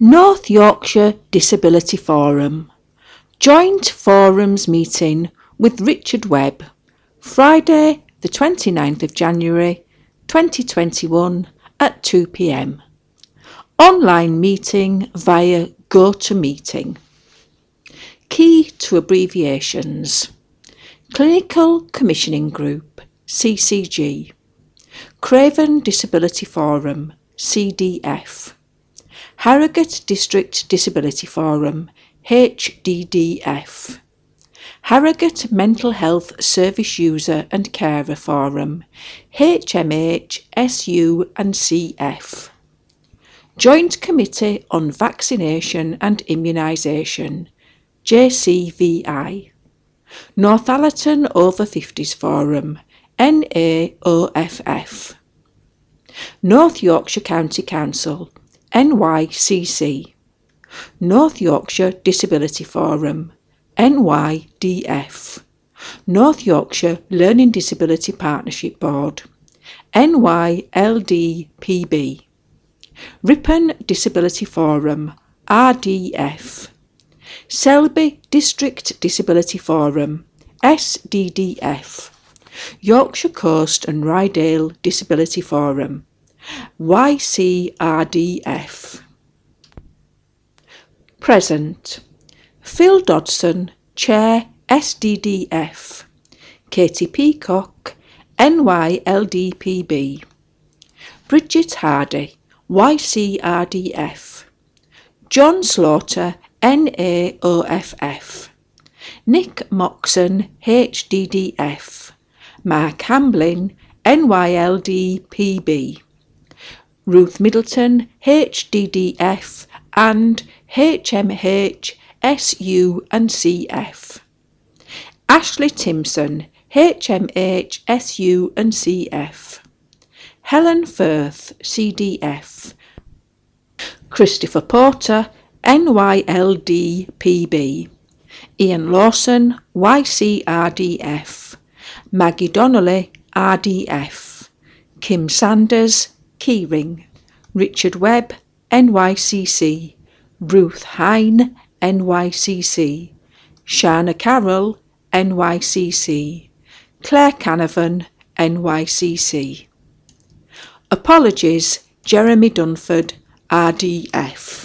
North Yorkshire Disability Forum. Joint Forums meeting with Richard Webb, Friday the 29th of January 2021 at 2 p.m. Online meeting via GoToMeeting. Key to abbreviations: Clinical Commissioning Group, CCG, Craven Disability Forum, CDF, Harrogate District Disability Forum, HDDF, Harrogate Mental Health Service User and Carer Forum, HMH, SU and CF, Joint Committee on Vaccination and Immunisation, JCVI, Northallerton Over 50s Forum, NAOFF, North Yorkshire County Council, NYCC, North Yorkshire Disability Forum, NYDF, North Yorkshire Learning Disability Partnership Board, NYLDPB, Ripon Disability Forum, RDF, Selby District Disability Forum, SDDF, Yorkshire Coast and Ryedale Disability Forum, YCRDF. Present: Phil Dodson, Chair, SDDF, Katie Peacock, NYLDPB, Bridget Hardy, YCRDF, John Slaughter, NAOFF, Nick Moxon, HDDF, Mark Hamblin, NYLDPB, Ruth Middleton, HDDF and HMH, SU and CF, Ashley Timpson, HMH, SU and CF, Helen Firth, CDF, Christopher Porter, NYLDPB, Ian Lawson, YCRDF, Maggie Donnelly, RDF, Kim Sanders, Keyring, Richard Webb, NYCC, Ruth Hine, NYCC, Shana Carroll, NYCC, Claire Canavan, NYCC. Apologies, Jeremy Dunford, RDF.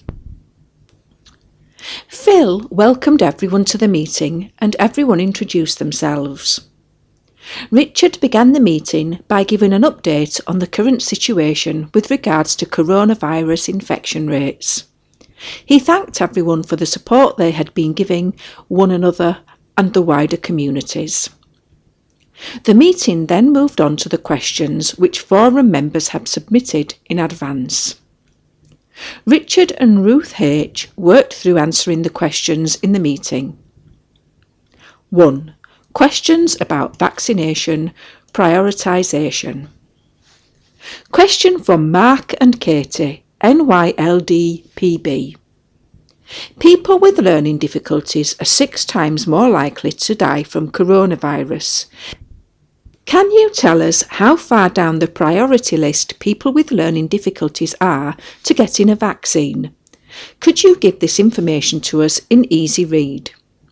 Phil welcomed everyone to the meeting and everyone introduced themselves. Richard began the meeting by giving an update on the current situation with regards to coronavirus infection rates. He thanked everyone for the support they had been giving one another and the wider communities. The meeting then moved on to the questions which forum members had submitted in advance. Richard and Ruth H. worked through answering the questions in the meeting. 1. Questions about vaccination prioritisation. Question from Mark and Katie, NYLDPB. People with learning difficulties are 6 times more likely to die from coronavirus. Can you tell us how far down the priority list people with learning difficulties are to getting a vaccine? Could you give this information to us in easy read?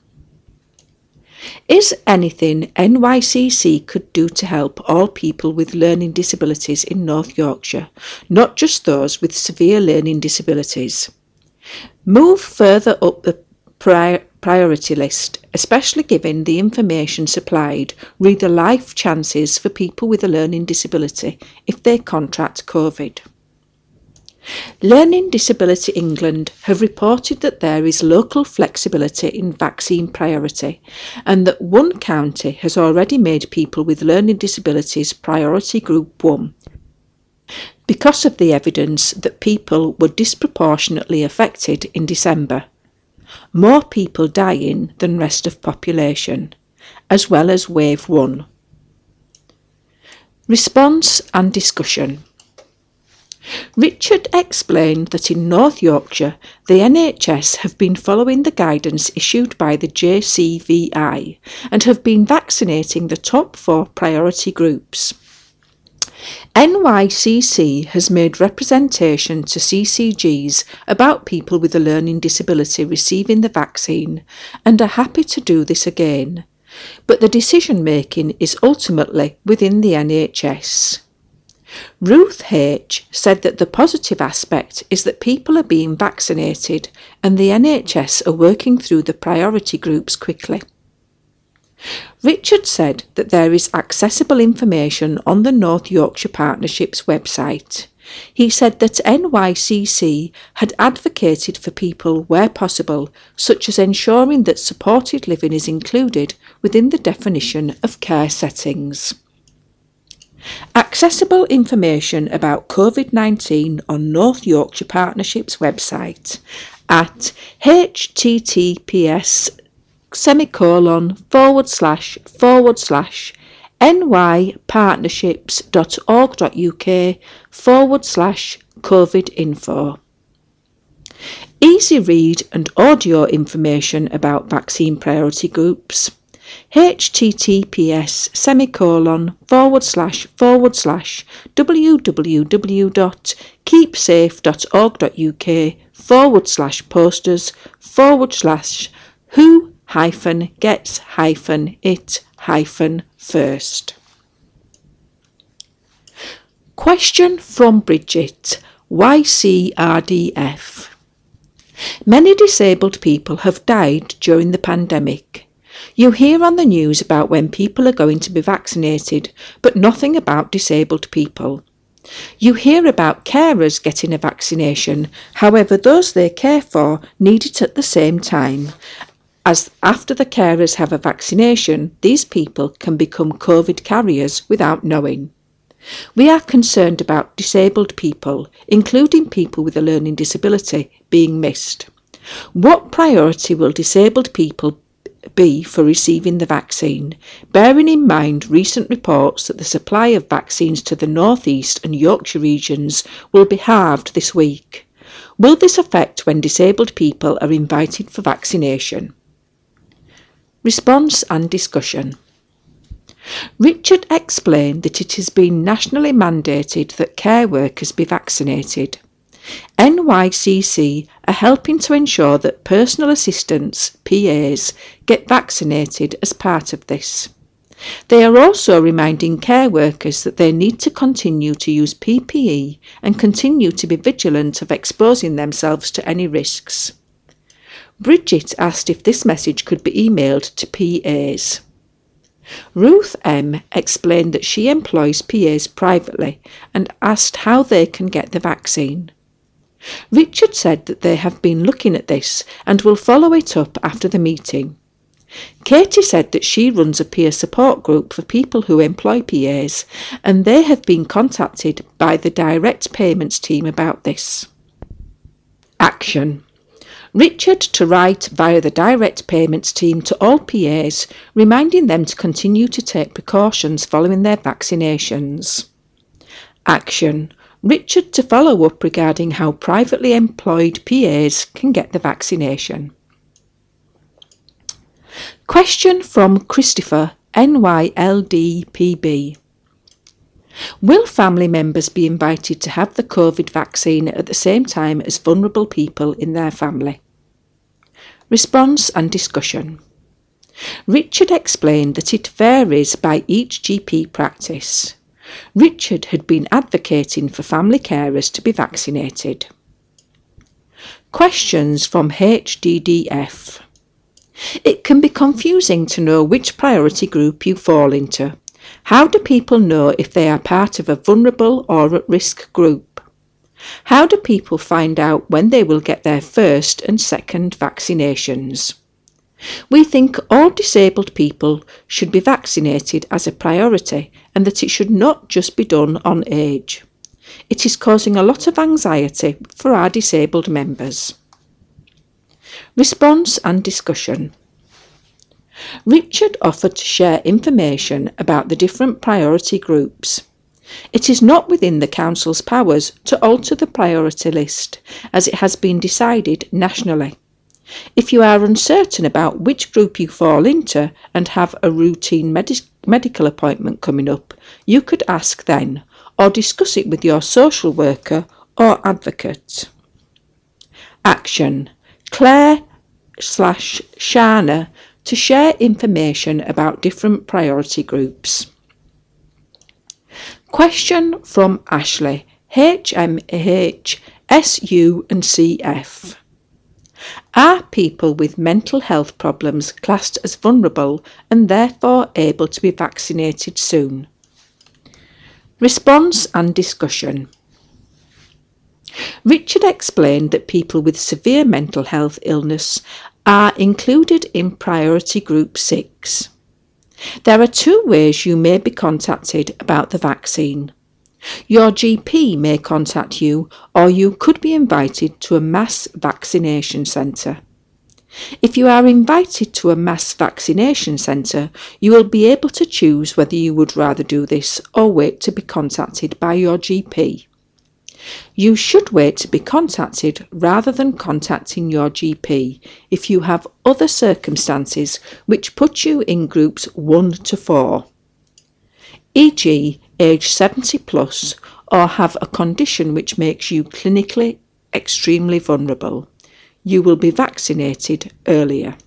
Is anything NYCC could do to help all people with learning disabilities in North Yorkshire, not just those with severe learning disabilities? Move further up the priority list, especially given the information supplied read the life chances for people with a learning disability if they contract COVID. Learning Disability England have reported that there is local flexibility in vaccine priority and that one county has already made people with learning disabilities priority group 1 because of the evidence that people were disproportionately affected in December. More people dying than rest of population, as well as wave 1. Response and discussion. Richard explained that in North Yorkshire the NHS have been following the guidance issued by the JCVI and have been vaccinating the top 4 priority groups. NYCC has made representation to CCGs about people with a learning disability receiving the vaccine and are happy to do this again, but the decision making is ultimately within the NHS. Ruth H. said that the positive aspect is that people are being vaccinated and the NHS are working through the priority groups quickly. Richard said that there is accessible information on the North Yorkshire Partnership's website. He said that NYCC had advocated for people where possible, such as ensuring that supported living is included within the definition of care settings. Accessible information about COVID-19 on North Yorkshire Partnership's website at https://nypartnerships.org.uk/COVID-info. Easy read and audio information about vaccine priority groups. https://www.keepsafe.org.uk/posters/who-gets-it-first. Question from Bridget, YCRDF. Many disabled people have died during the pandemic. You hear on the news about when people are going to be vaccinated, but nothing about disabled people. You hear about carers getting a vaccination, however those they care for need it at the same time, as after the carers have a vaccination, these people can become COVID carriers without knowing. We are concerned about disabled people, including people with a learning disability, being missed. What priority will disabled people be for receiving the vaccine, bearing in mind recent reports that the supply of vaccines to the North East and Yorkshire regions will be halved this week? Will this affect when disabled people are invited for vaccination? Response and discussion. Richard explained that it has been nationally mandated that care workers be vaccinated. NYCC are helping to ensure that personal assistants, PAs, get vaccinated as part of this. They are also reminding care workers that they need to continue to use PPE and continue to be vigilant of exposing themselves to any risks. Bridget asked if this message could be emailed to PAs. Ruth M. explained that she employs PAs privately and asked how they can get the vaccine. Richard said that they have been looking at this and will follow it up after the meeting. Katie said that she runs a peer support group for people who employ PAs and they have been contacted by the direct payments team about this. Action. Richard to write via the direct payments team to all PAs, reminding them to continue to take precautions following their vaccinations. Action. Richard to follow up regarding how privately employed PAs can get the vaccination. Question from Christopher, NYLDPB. Will family members be invited to have the COVID vaccine at the same time as vulnerable people in their family? Response and discussion. Richard explained that it varies by each GP practice. Richard had been advocating for family carers to be vaccinated. Questions from HDDF. It can be confusing to know which priority group you fall into. How do people know if they are part of a vulnerable or at-risk group? How do people find out when they will get their first and second vaccinations? We think all disabled people should be vaccinated as a priority and that it should not just be done on age. It is causing a lot of anxiety for our disabled members. Response and discussion. Richard offered to share information about the different priority groups. It is not within the Council's powers to alter the priority list, as it has been decided nationally. If you are uncertain about which group you fall into and have a routine medical appointment coming up, you could ask then, or discuss it with your social worker or advocate. Action: Claire/Shana to share information about different priority groups. Question from Ashley, HMH, SU and CF. Are people with mental health problems classed as vulnerable and therefore able to be vaccinated soon? Response and discussion. Richard explained that people with severe mental health illness are included in Priority Group 6. There are two ways you may be contacted about the vaccine. Your GP may contact you, or you could be invited to a mass vaccination centre. If you are invited to a mass vaccination centre, you will be able to choose whether you would rather do this or wait to be contacted by your GP. You should wait to be contacted rather than contacting your GP if you have other circumstances which put you in groups 1 to 4, e.g. age 70 plus, or have a condition which makes you clinically extremely vulnerable. You will be vaccinated earlier.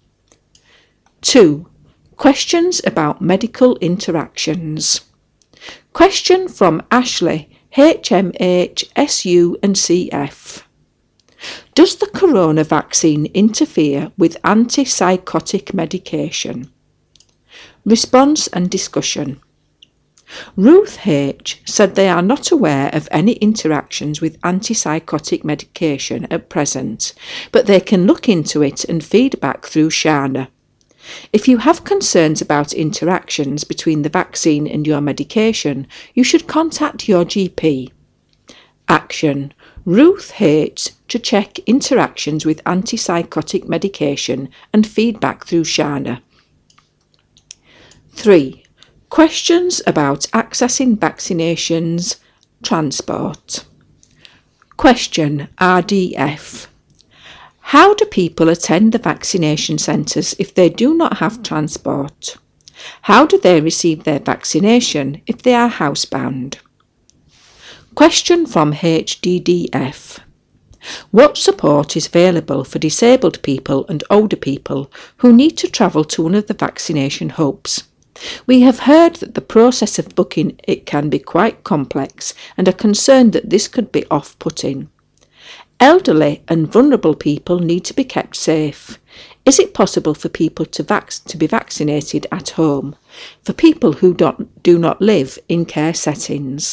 2. Questions about medical interactions. Question from Ashley, HMH, SU and CF. Does the corona vaccine interfere with antipsychotic medication? Response and discussion. Ruth H. said they are not aware of any interactions with antipsychotic medication at present, but they can look into it and feedback through Shana. If you have concerns about interactions between the vaccine and your medication, you should contact your GP. Action: Ruth H. to check interactions with antipsychotic medication and feedback through Shana. 3. Questions about accessing vaccinations, transport. Question RDF. How do people attend the vaccination centres if they do not have transport? How do they receive their vaccination if they are housebound? Question from HDDF. What support is available for disabled people and older people who need to travel to one of the vaccination hubs? We have heard that the process of booking it can be quite complex and are concerned that this could be off-putting. Elderly and vulnerable people need to be kept safe. Is it possible for people to be vaccinated at home, for people who do not live in care settings?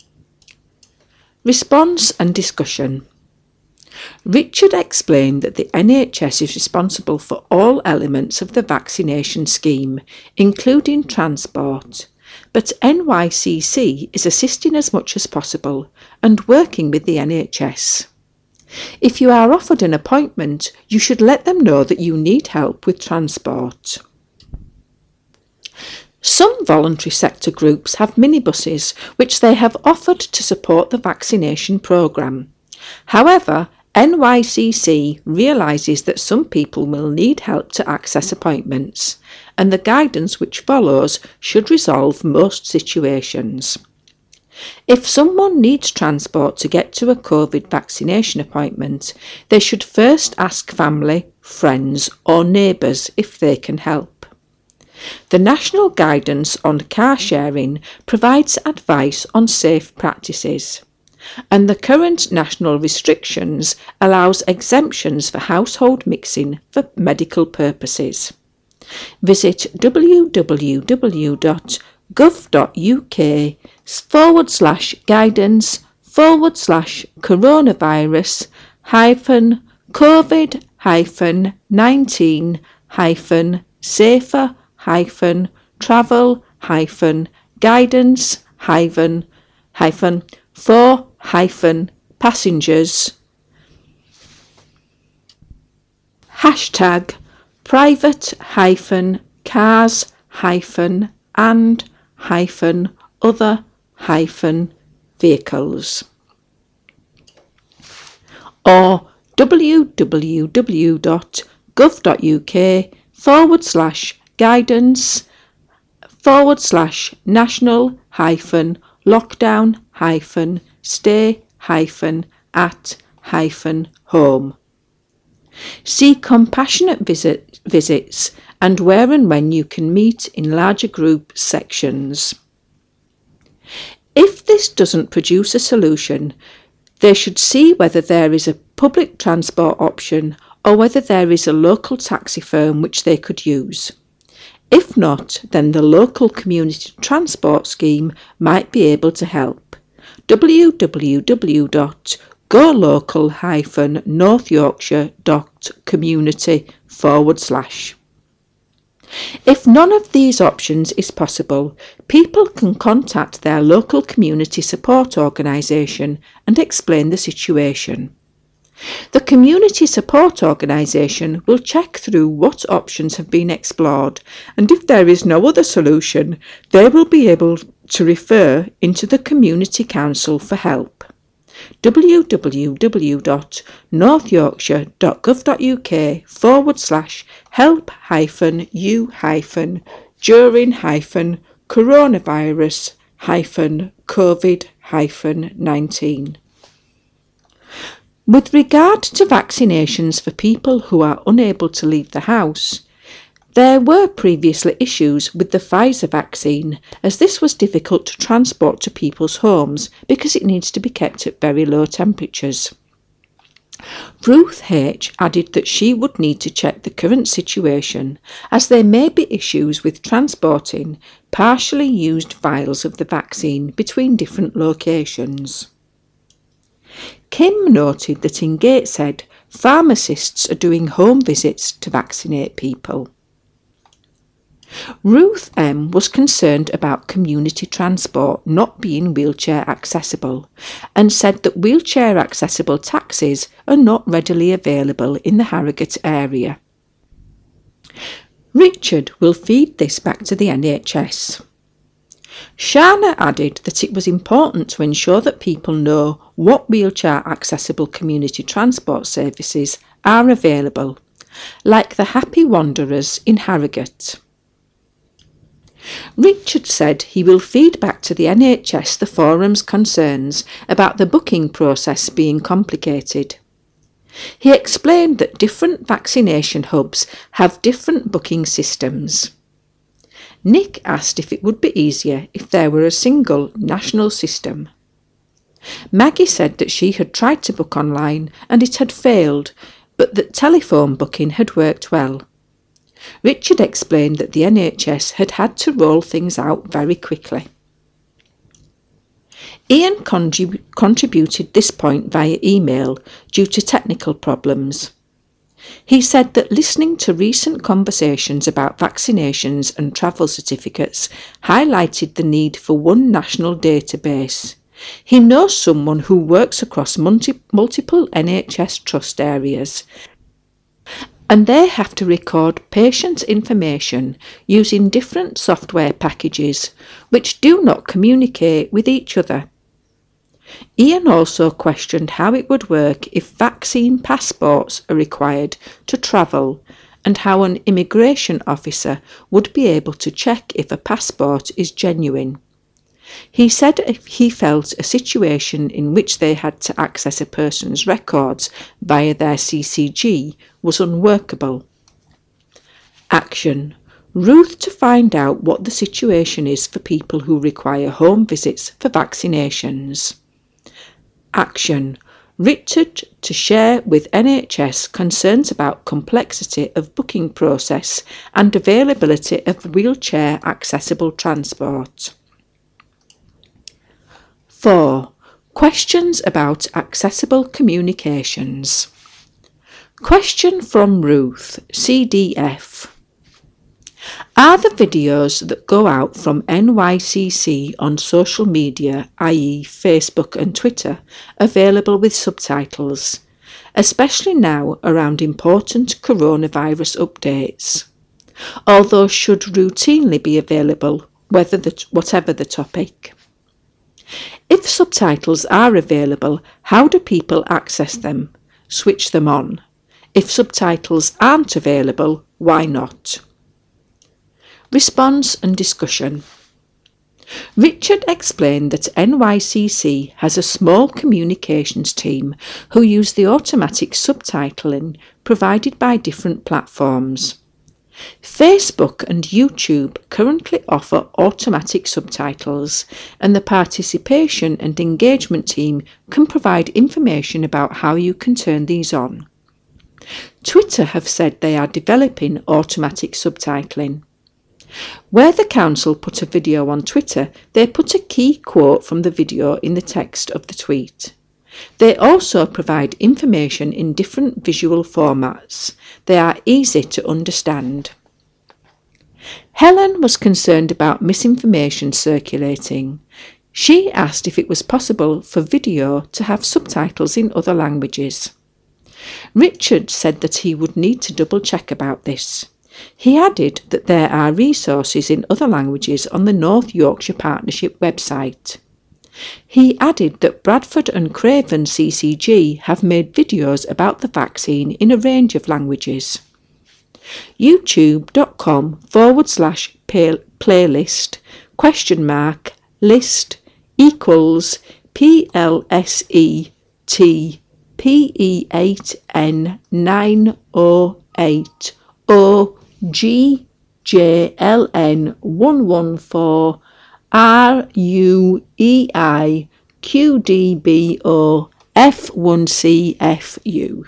Response and discussion. Richard explained that the NHS is responsible for all elements of the vaccination scheme, including transport, but NYCC is assisting as much as possible and working with the NHS. If you are offered an appointment, you should let them know that you need help with transport. Some voluntary sector groups have minibuses which they have offered to support the vaccination programme. However, NYCC realises that some people will need help to access appointments, and the guidance which follows should resolve most situations. If someone needs transport to get to a COVID vaccination appointment, they should first ask family, friends or neighbours if they can help. The National Guidance on Car Sharing provides advice on safe practices, and the current national restrictions allows exemptions for household mixing for medical purposes. Visit www.gov.uk/COVID-19-safer-travel-for-passengers #private-cars-and-other-vehicles or www.gov.uk/guidance/national-lockdown lockdown-stay-at-home. See compassionate visits and where and when you can meet in larger group sections. If this doesn't produce a solution, they should see whether there is a public transport option or whether there is a local taxi firm which they could use. If not, then the local community transport scheme might be able to help. www.golocal-northyorkshire.community/. If none of these options is possible, people can contact their local community support organisation and explain the situation. The community support organisation will check through what options have been explored, and if there is no other solution, they will be able to refer into the community council for help. www.northyorkshire.gov.uk/help-u-during-covid-19. With regard to vaccinations for people who are unable to leave the house, there were previously issues with the Pfizer vaccine, as this was difficult to transport to people's homes because it needs to be kept at very low temperatures. Ruth H. added that she would need to check the current situation, as there may be issues with transporting partially used vials of the vaccine between different locations. Kim noted that in Gateshead, pharmacists are doing home visits to vaccinate people. Ruth M. was concerned about community transport not being wheelchair accessible and said that wheelchair accessible taxis are not readily available in the Harrogate area. Richard will feed this back to the NHS. Shana added that it was important to ensure that people know what wheelchair accessible community transport services are available, like the Happy Wanderers in Harrogate. Richard said he will feed back to the NHS the forum's concerns about the booking process being complicated. He explained that different vaccination hubs have different booking systems. Nick asked if it would be easier if there were a single national system. Maggie said that she had tried to book online and it had failed, but that telephone booking had worked well. Richard explained that the NHS had had to roll things out very quickly. Ian contributed this point via email due to technical problems. He said that listening to recent conversations about vaccinations and travel certificates highlighted the need for one national database. He knows someone who works across multiple NHS trust areas, and they have to record patient information using different software packages which do not communicate with each other. Ian also questioned how it would work if vaccine passports are required to travel and how an immigration officer would be able to check if a passport is genuine. He said he felt a situation in which they had to access a person's records via their CCG was unworkable. Action. Ruth to find out what the situation is for people who require home visits for vaccinations. Action. Richard to share with NHS concerns about complexity of booking process and availability of wheelchair accessible transport. 4. Questions about accessible communications. Question from Ruth, CDF. Are the videos that go out from NYCC on social media, i.e. Facebook and Twitter, available with subtitles, especially now around important coronavirus updates? Although should routinely be available, whatever the topic. If subtitles are available, how do people access them? Switch them on. If subtitles aren't available, why not? Response and discussion. Richard explained that NYCC has a small communications team who use the automatic subtitling provided by different platforms. Facebook and YouTube currently offer automatic subtitles, and the participation and engagement team can provide information about how you can turn these on. Twitter have said they are developing automatic subtitling. Where the council put a video on Twitter, they put a key quote from the video in the text of the tweet. They also provide information in different visual formats. They are easy to understand. Helen was concerned about misinformation circulating. She asked if it was possible for video to have subtitles in other languages. Richard said that he would need to double-check about this. He added that there are resources in other languages on the North Yorkshire Partnership website. He added that Bradford and Craven CCG have made videos about the vaccine in a range of languages. youtube.com/playlist !list equals PLSET PE8N908 OGJLN114 RUEI QDBO F1CFU.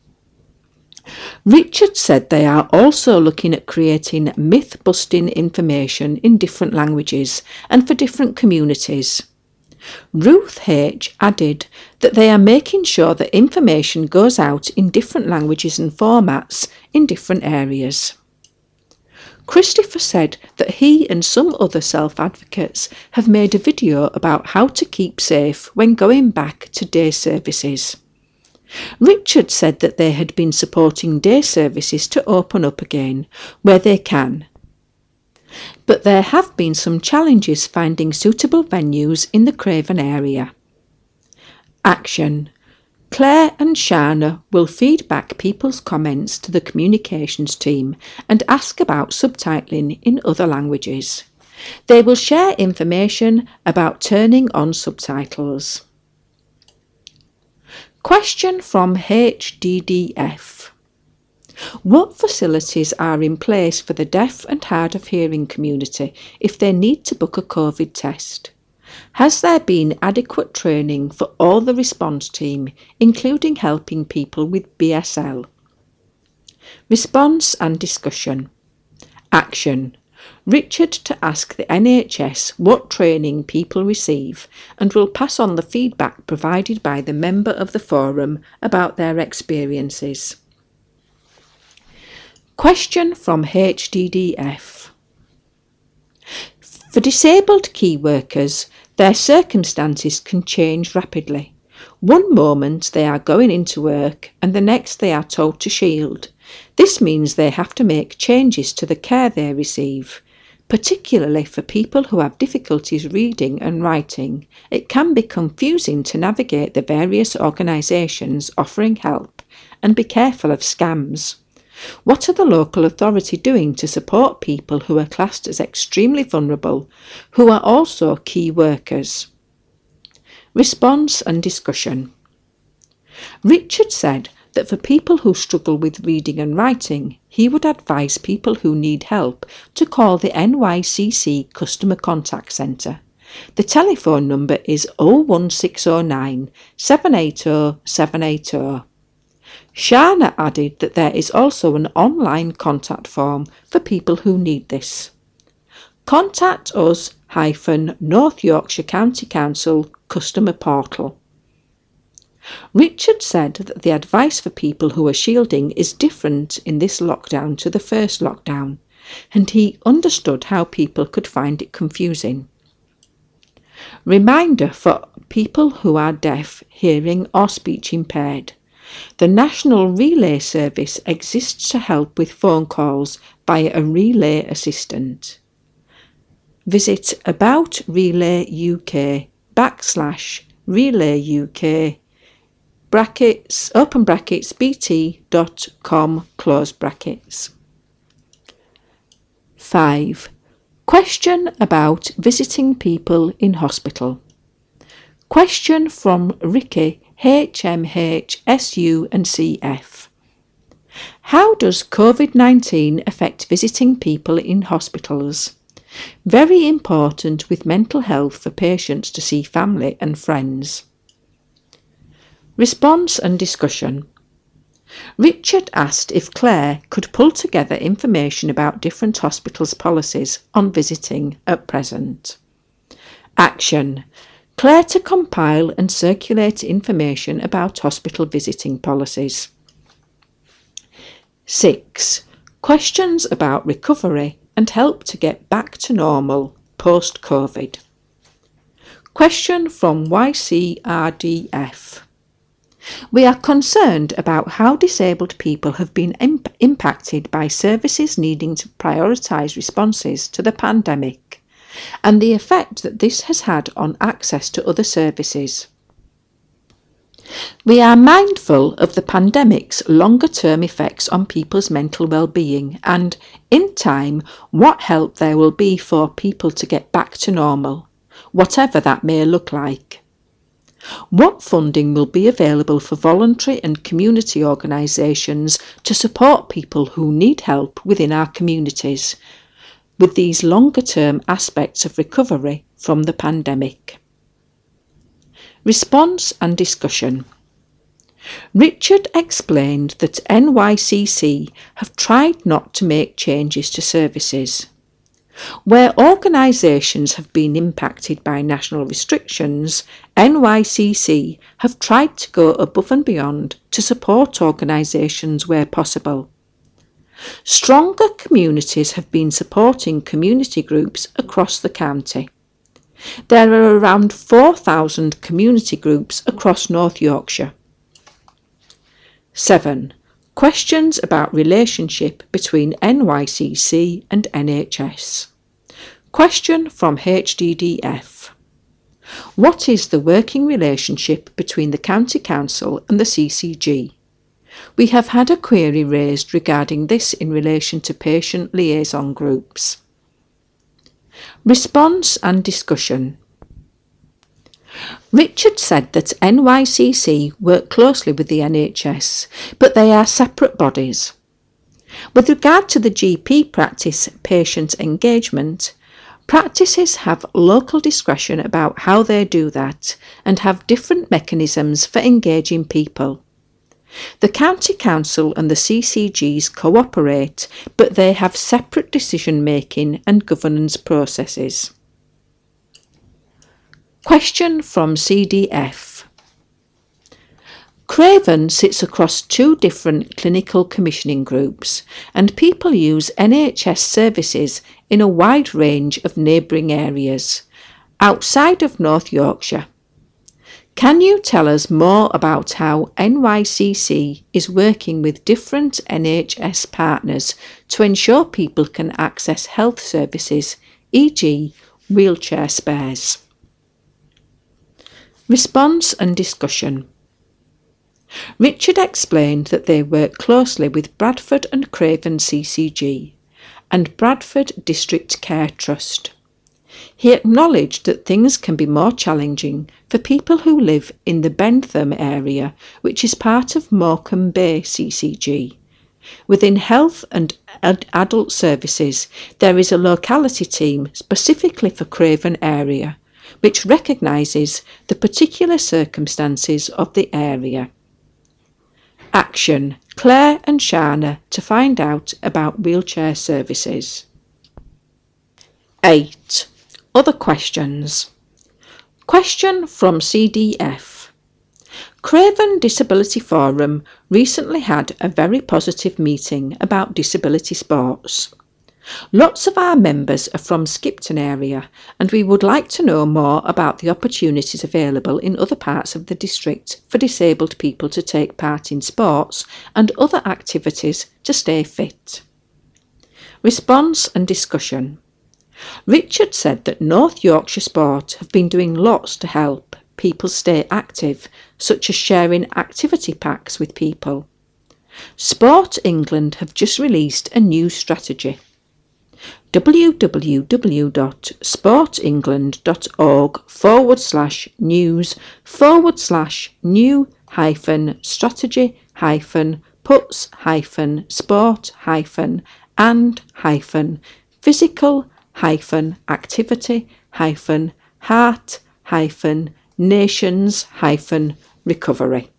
Richard said they are also looking at creating myth-busting information in different languages and for different communities. Ruth H. added that they are making sure that information goes out in different languages and formats in different areas. Christopher said that he and some other self-advocates have made a video about how to keep safe when going back to day services. Richard said that they had been supporting day services to open up again where they can, but there have been some challenges finding suitable venues in the Craven area. Action. Claire and Shana will feed back people's comments to the communications team and ask about subtitling in other languages. They will share information about turning on subtitles. Question from HDDF. What facilities are in place for the deaf and hard of hearing community if they need to book a COVID test? Has there been adequate training for all the response team, including helping people with BSL? Response and discussion. Action. Richard to ask the NHS what training people receive and will pass on the feedback provided by the member of the forum about their experiences. Question from HDDF. For disabled key workers, their circumstances can change rapidly. One moment they are going into work and the next they are told to shield. This means they have to make changes to the care they receive. Particularly for people who have difficulties reading and writing, it can be confusing to navigate the various organisations offering help and be careful of scams. What are the local authority doing to support people who are classed as extremely vulnerable, who are also key workers? Response and discussion. Richard said that for people who struggle with reading and writing, he would advise people who need help to call the NYCC Customer Contact Centre. The telephone number is 01609 780 780. Shana added that there is also an online contact form for people who need this. Contact us North Yorkshire County Council Customer Portal. Richard said that the advice for people who are shielding is different in this lockdown to the first lockdown, and he understood how people could find it confusing. Reminder for people who are deaf, hearing or speech impaired. The National Relay Service exists to help with phone calls via a relay assistant. Visit About Relay UK /Relay UK open brackets bt.com close brackets. 5. Question about visiting people in hospital. Question from Ricky, HMH, SU and CF. How does COVID-19 affect visiting people in hospitals? Very important with mental health for patients to see family and friends. Response and discussion. Richard asked if Claire could pull together information about different hospitals' policies on visiting at present. Action. Claire to compile and circulate information about hospital visiting policies. 6. Questions about recovery and help to get back to normal post-COVID. Question from YCRDF. We are concerned about how disabled people have been impacted by services needing to prioritise responses to the pandemic and the effect that this has had on access to other services. We are mindful of the pandemic's longer-term effects on people's mental well-being and, in time, what help there will be for people to get back to normal, whatever that may look like. What funding will be available for voluntary and community organisations to support people who need help within our communities with these longer-term aspects of recovery from the pandemic? Response and discussion. Richard explained that NYCC have tried not to make changes to services. Where organisations have been impacted by national restrictions, NYCC have tried to go above and beyond to support organisations where possible. Stronger communities have been supporting community groups across the county. There are around 4,000 community groups across North Yorkshire. 7. Questions about relationship between NYCC and NHS. Question from HDDF. What is the working relationship between the County Council and the CCG? We have had a query raised regarding this in relation to patient liaison groups. Response and discussion. Richard said that NYCC work closely with the NHS, but they are separate bodies. With regard to the GP practice patient engagement, practices have local discretion about how they do that and have different mechanisms for engaging people. The County Council and the CCGs cooperate, but they have separate decision-making and governance processes. Question from CDF. Craven sits across 2 different clinical commissioning groups, and people use NHS services in a wide range of neighbouring areas, outside of North Yorkshire. Can you tell us more about how NYCC is working with different NHS partners to ensure people can access health services, e.g. wheelchair spares? Response and discussion. Richard explained that they work closely with Bradford and Craven CCG and Bradford District Care Trust. He acknowledged that things can be more challenging for people who live in the Bentham area, which is part of Morecambe Bay CCG. Within health and adult services, there is a locality team specifically for Craven area, which recognises the particular circumstances of the area. Action. Claire and Shana to find out about wheelchair services. 8. Other questions. Question from CDF. Craven Disability Forum recently had a very positive meeting about disability sports. Lots of our members are from Skipton area, and we would like to know more about the opportunities available in other parts of the district for disabled people to take part in sports and other activities to stay fit. Response and discussion. Richard said that North Yorkshire Sport have been doing lots to help people stay active, such as sharing activity packs with people. Sport England have just released a new strategy. www.sportsengland.org/news/physical-heart-news-heart-recovery.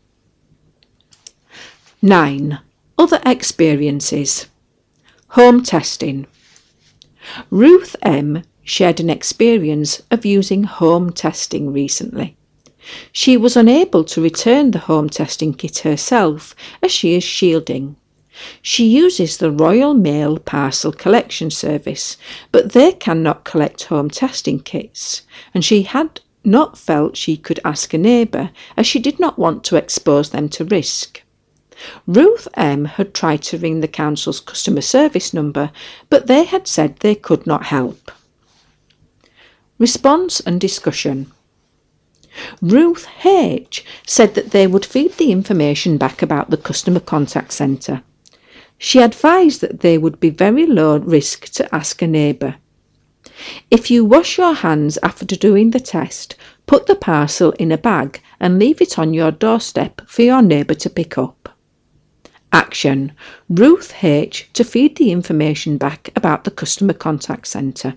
9. Other experiences. Home testing. Ruth M. shared an experience of using home testing recently. She was unable to return the home testing kit herself as she is shielding. She uses the Royal Mail Parcel Collection Service, but they cannot collect home testing kits, and she had not felt she could ask a neighbour as she did not want to expose them to risk. Ruth M. had tried to ring the council's customer service number, but they had said they could not help. Response and discussion. Ruth H. said that they would feed the information back about the customer contact centre. She advised that they would be very low risk to ask a neighbour. If you wash your hands after doing the test, put the parcel in a bag and leave it on your doorstep for your neighbour to pick up. Action. Ruth H. to feed the information back about the customer contact centre.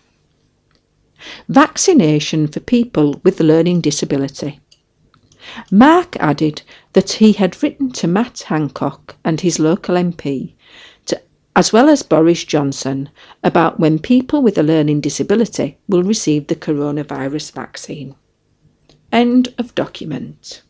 Vaccination for people with learning disability. Mark added that he had written to Matt Hancock and his local MP, as well as Boris Johnson, about when people with a learning disability will receive the coronavirus vaccine. End of document.